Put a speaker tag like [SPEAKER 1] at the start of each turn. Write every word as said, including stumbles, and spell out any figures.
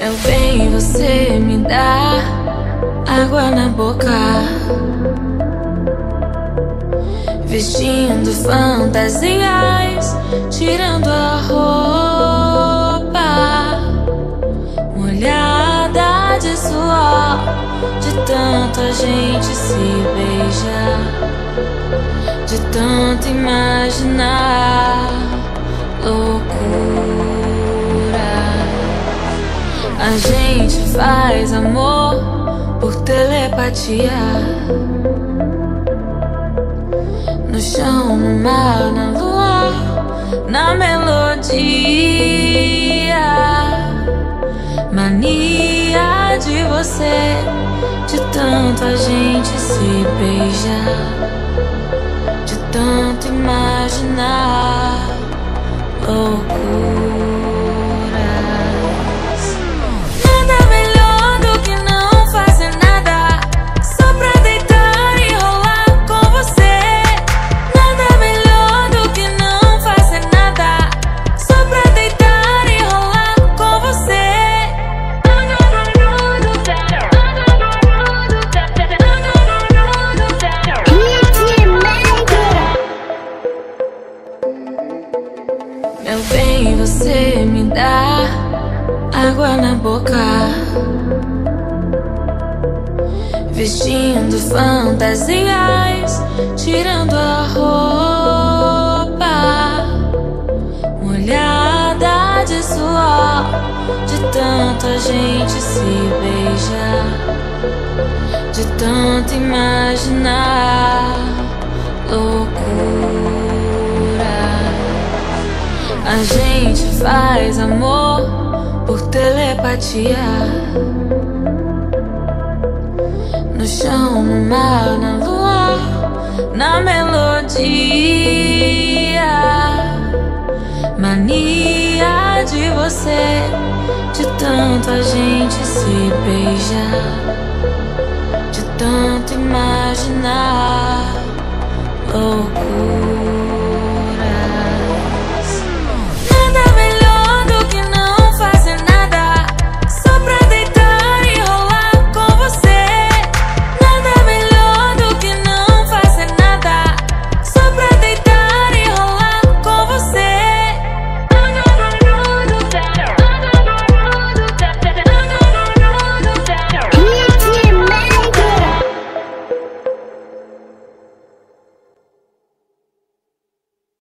[SPEAKER 1] Meu bem, você me dá água na boca, vestindo fantasias, tirando a roupa, molhada de suor, de tanto a gente se beijar, de tanto imaginar loucura. A gente faz amor por telepatia, no chão, no mar, na lua, na melodia. Mania de você, de tanto a gente se beijar, de tanto imaginar loucura. Meu bem, você me dá água na boca, vestindo fantasias, tirando a roupa, molhada de suor, de tanto a gente se beijar, de tanto imaginar loucura. A gente faz amor por telepatia, no chão, no mar, na lua, na melodia. Mania de você, de tanto a gente se beijar, de tanto imaginar loucura.